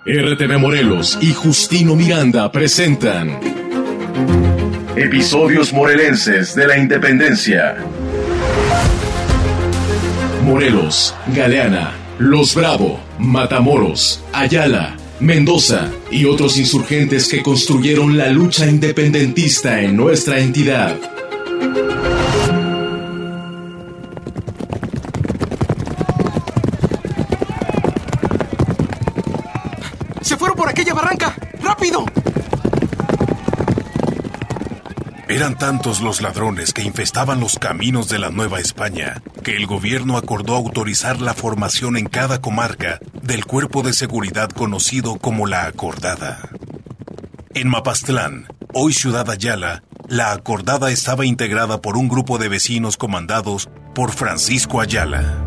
RTV Morelos y Justino Miranda presentan Episodios Morelenses de la Independencia. Morelos, Galeana, Los Bravo, Matamoros, Ayala, Mendoza y otros insurgentes que construyeron la lucha independentista en nuestra entidad. ¡Se fueron por aquella barranca! ¡Rápido! Eran tantos los ladrones que infestaban los caminos de la Nueva España que el gobierno acordó autorizar la formación en cada comarca del cuerpo de seguridad conocido como la Acordada. En Mapastlán, hoy Ciudad Ayala, la Acordada estaba integrada por un grupo de vecinos comandados por Francisco Ayala.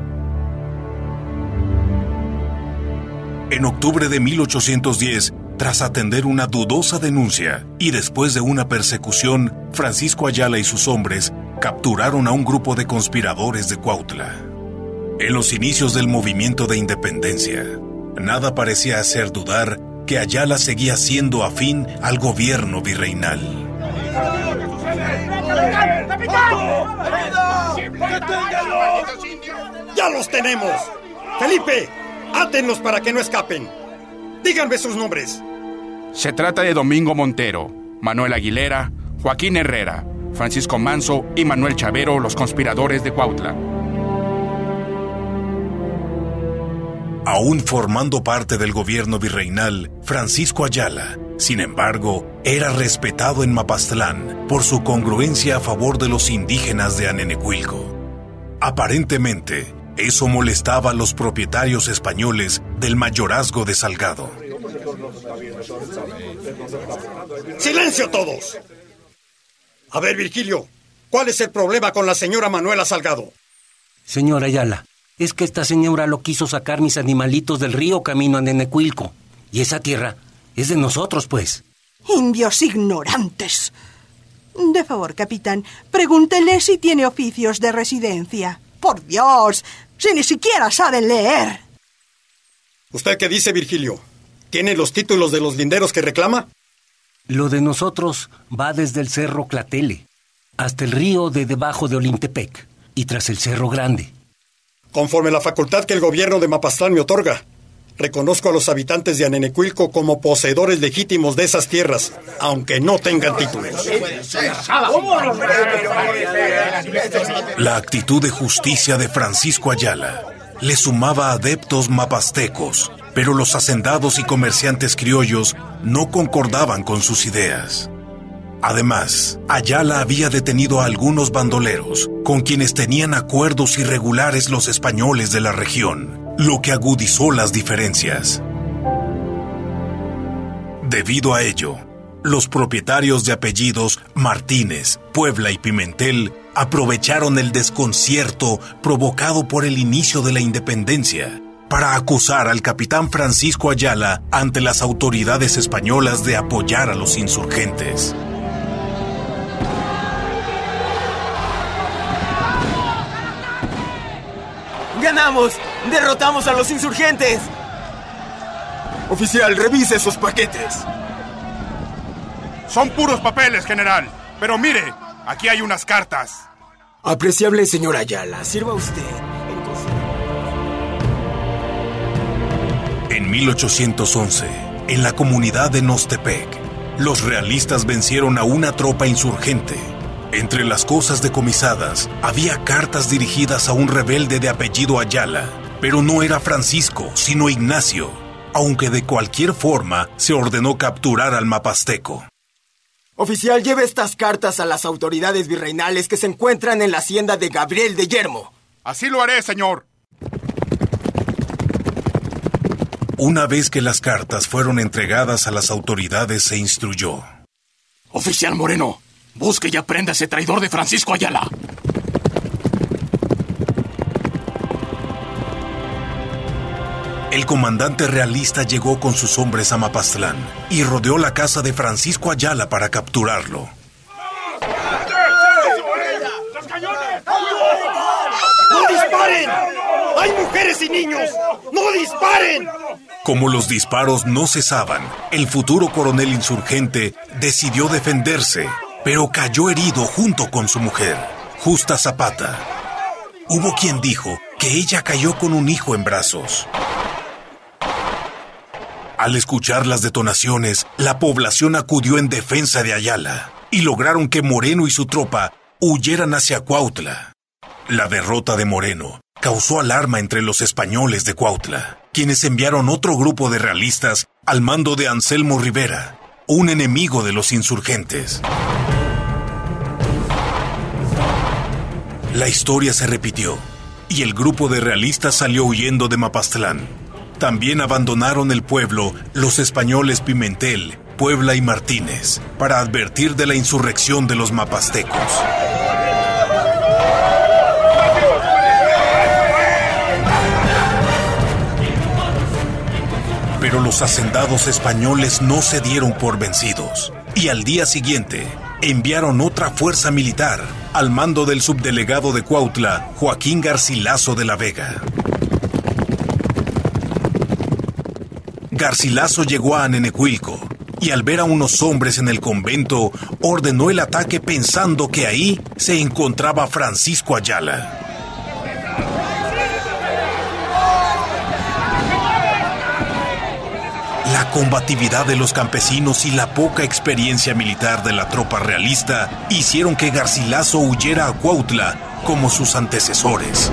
En octubre de 1810, tras atender una dudosa denuncia y después de una persecución, Francisco Ayala y sus hombres capturaron a un grupo de conspiradores de Cuautla. En los inicios del movimiento de independencia, nada parecía hacer dudar que Ayala seguía siendo afín al gobierno virreinal. ¡Ya los tenemos! ¡Felipe! ¡Átenlos para que no escapen! Díganme sus nombres. Se trata de Domingo Montero, Manuel Aguilera, Joaquín Herrera, Francisco Manso y Manuel Chavero, los conspiradores de Cuautla. Aún formando parte del gobierno virreinal, Francisco Ayala, sin embargo, era respetado en Mapastlán por su congruencia a favor de los indígenas de Anenecuilco. Aparentemente, eso molestaba a los propietarios españoles del mayorazgo de Salgado. ¡Silencio todos! A ver, Virgilio, ¿cuál es el problema con la señora Manuela Salgado? Señora Ayala, es que esta señora lo quiso sacar mis animalitos del río camino a Nenecuilco. Y esa tierra es de nosotros, pues. Indios ignorantes. De favor, capitán, pregúntele si tiene oficios de residencia. ¡Por Dios! ¡Si ni siquiera saben leer! ¿Usted qué dice, Virgilio? ¿Tiene los títulos de los linderos que reclama? Lo de nosotros va desde el Cerro Clatele hasta el río de debajo de Olintepec y tras el Cerro Grande. Conforme la facultad que el gobierno de Mapastlán me otorga, reconozco a los habitantes de Anenecuilco como poseedores legítimos de esas tierras, aunque no tengan títulos. La actitud de justicia de Francisco Ayala le sumaba adeptos mapastecos, pero los hacendados y comerciantes criollos no concordaban con sus ideas. Además, Ayala había detenido a algunos bandoleros, con quienes tenían acuerdos irregulares los españoles de la región, lo que agudizó las diferencias. Debido a ello, los propietarios de apellidos Martínez, Puebla y Pimentel aprovecharon el desconcierto provocado por el inicio de la independencia para acusar al capitán Francisco Ayala ante las autoridades españolas de apoyar a los insurgentes. ¡Ganamos! ¡Derrotamos a los insurgentes! Oficial, revise esos paquetes. Son puros papeles, general. Pero mire, aquí hay unas cartas. Apreciable señor Ayala, sirva usted. En 1811, en la comunidad de Nostepec, los realistas vencieron a una tropa insurgente. Entre las cosas decomisadas, había cartas dirigidas a un rebelde de apellido Ayala, pero no era Francisco, sino Ignacio, aunque de cualquier forma se ordenó capturar al mapasteco. Oficial, lleve estas cartas a las autoridades virreinales que se encuentran en la hacienda de Gabriel de Yermo. Así lo haré, señor. Una vez que las cartas fueron entregadas a las autoridades, se instruyó. Oficial Moreno, busque y aprenda a ese traidor de Francisco Ayala. El comandante realista llegó con sus hombres a Mapastlán y rodeó la casa de Francisco Ayala para capturarlo. ¡No disparen! ¡Hay mujeres y niños! ¡No disparen! Como los disparos no cesaban, el futuro coronel insurgente decidió defenderse, pero cayó herido junto con su mujer, Justa Zapata. Hubo quien dijo que ella cayó con un hijo en brazos. Al escuchar las detonaciones, la población acudió en defensa de Ayala y lograron que Moreno y su tropa huyeran hacia Cuautla. La derrota de Moreno causó alarma entre los españoles de Cuautla, quienes enviaron otro grupo de realistas al mando de Anselmo Rivera, un enemigo de los insurgentes. La historia se repitió y el grupo de realistas salió huyendo de Mapastlán. También abandonaron el pueblo los españoles Pimentel, Puebla y Martínez para advertir de la insurrección de los mapastecos. Pero los hacendados españoles no se dieron por vencidos y al día siguiente enviaron otra fuerza militar al mando del subdelegado de Cuautla, Joaquín Garcilaso de la Vega. Garcilaso llegó a Anenecuilco y al ver a unos hombres en el convento ordenó el ataque pensando que ahí se encontraba Francisco Ayala. La combatividad de los campesinos y la poca experiencia militar de la tropa realista hicieron que Garcilaso huyera a Cuautla como sus antecesores.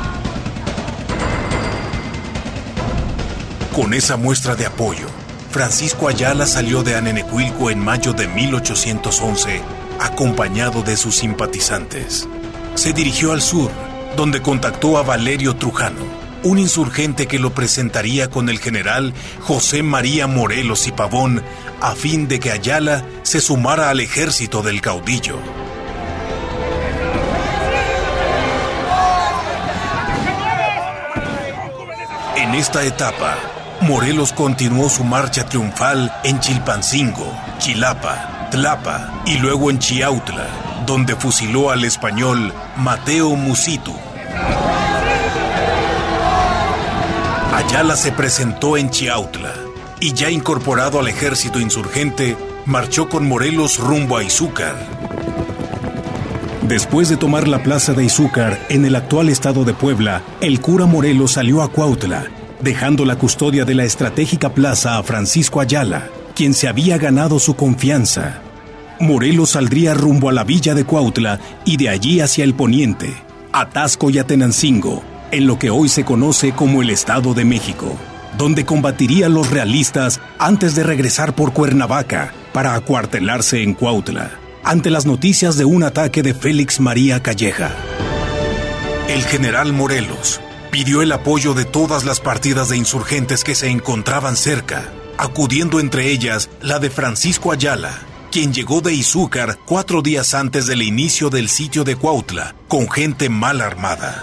Con esa muestra de apoyo, Francisco Ayala salió de Anenecuilco en mayo de 1811, acompañado de sus simpatizantes. Se dirigió al sur, donde contactó a Valerio Trujano, un insurgente que lo presentaría con el general José María Morelos y Pavón, a fin de que Ayala se sumara al ejército del caudillo. En esta etapa, Morelos continuó su marcha triunfal en Chilpancingo, Chilapa, Tlapa y luego en Chiautla, donde fusiló al español Mateo Musitu. Ayala se presentó en Chiautla y ya incorporado al ejército insurgente, marchó con Morelos rumbo a Izúcar. Después de tomar la plaza de Izúcar, en el actual estado de Puebla, el cura Morelos salió a Cuautla, dejando la custodia de la estratégica plaza a Francisco Ayala, quien se había ganado su confianza. Morelos saldría rumbo a la villa de Cuautla y de allí hacia el poniente, a Taxco y a Tenancingo, en lo que hoy se conoce como el Estado de México, donde combatiría a los realistas antes de regresar por Cuernavaca para acuartelarse en Cuautla, ante las noticias de un ataque de Félix María Calleja. El general Morelos pidió el apoyo de todas las partidas de insurgentes que se encontraban cerca, acudiendo entre ellas la de Francisco Ayala, quien llegó de Izúcar 4 días antes del inicio del sitio de Cuautla, con gente mal armada.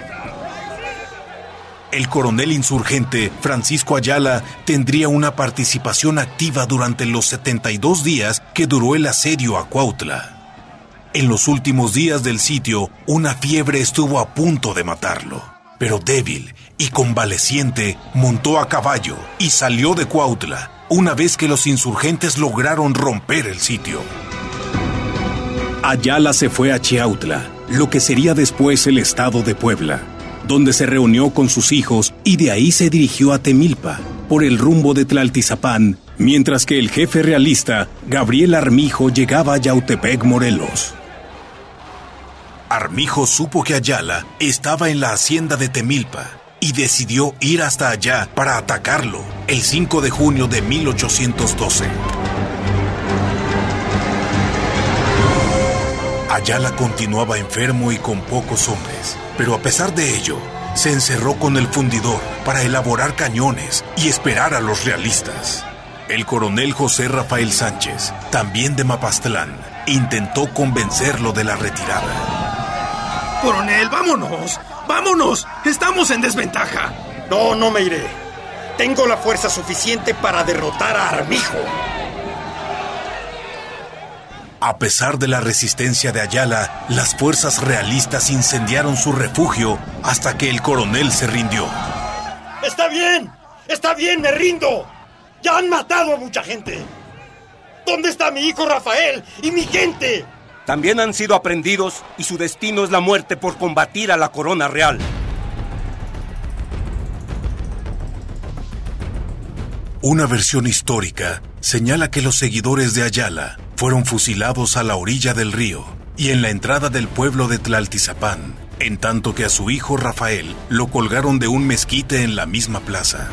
El coronel insurgente Francisco Ayala tendría una participación activa durante los 72 días que duró el asedio a Cuautla. En los últimos días del sitio, una fiebre estuvo a punto de matarlo, pero débil y convaleciente, montó a caballo y salió de Cuautla una vez que los insurgentes lograron romper el sitio. Ayala se fue a Chiautla, lo que sería después el estado de Puebla, donde se reunió con sus hijos y de ahí se dirigió a Temilpa, por el rumbo de Tlaltizapán, mientras que el jefe realista, Gabriel Armijo, llegaba a Yautepec, Morelos. Armijo supo que Ayala estaba en la hacienda de Temilpa y decidió ir hasta allá para atacarlo el 5 de junio de 1812. Ayala continuaba enfermo y con pocos hombres, pero a pesar de ello, se encerró con el fundidor para elaborar cañones y esperar a los realistas. El coronel José Rafael Sánchez, también de Mapastlán, intentó convencerlo de la retirada. Coronel, vámonos, vámonos, estamos en desventaja. No me iré. Tengo la fuerza suficiente para derrotar a Armijo. A pesar de la resistencia de Ayala, las fuerzas realistas incendiaron su refugio hasta que el coronel se rindió. ¡Está bien! Está bien, me rindo. Ya han matado a mucha gente. ¿Dónde está mi hijo Rafael y mi gente? También han sido aprehendidos y su destino es la muerte por combatir a la corona real. Una versión histórica señala que los seguidores de Ayala fueron fusilados a la orilla del río y en la entrada del pueblo de Tlaltizapán, en tanto que a su hijo Rafael lo colgaron de un mezquite en la misma plaza.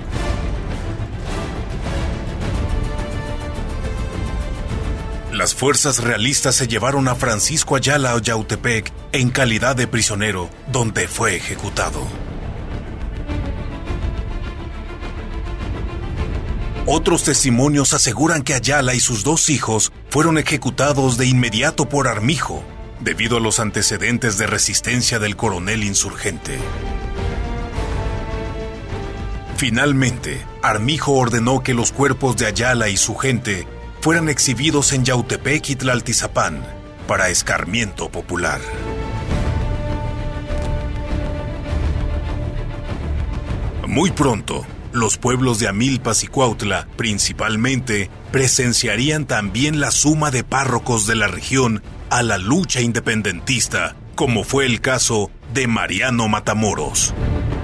Las fuerzas realistas se llevaron a Francisco Ayala a Yautepec en calidad de prisionero, donde fue ejecutado. Otros testimonios aseguran que Ayala y sus 2 hijos fueron ejecutados de inmediato por Armijo, debido a los antecedentes de resistencia del coronel insurgente. Finalmente, Armijo ordenó que los cuerpos de Ayala y su gente fueran exhibidos en Yautepec y Tlaltizapán para escarmiento popular. Muy pronto, los pueblos de Amilpas y Cuautla, principalmente, presenciarían también la suma de párrocos de la región a la lucha independentista, como fue el caso de Mariano Matamoros.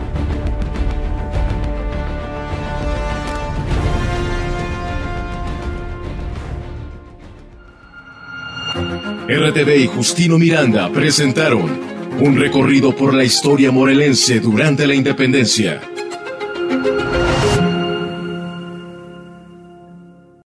RTV y Justino Miranda presentaron un recorrido por la historia morelense durante la independencia.